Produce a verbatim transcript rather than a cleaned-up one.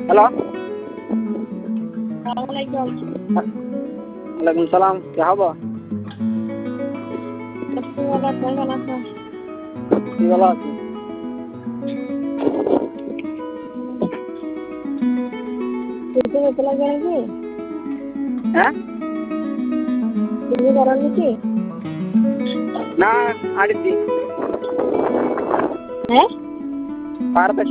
hello वालेकुम वालेकुम सलाम क्या हवा वाला कौन वाला था ये वाला कितने में चला गया जी हैं कितने कराने की ना आड़ी है भारत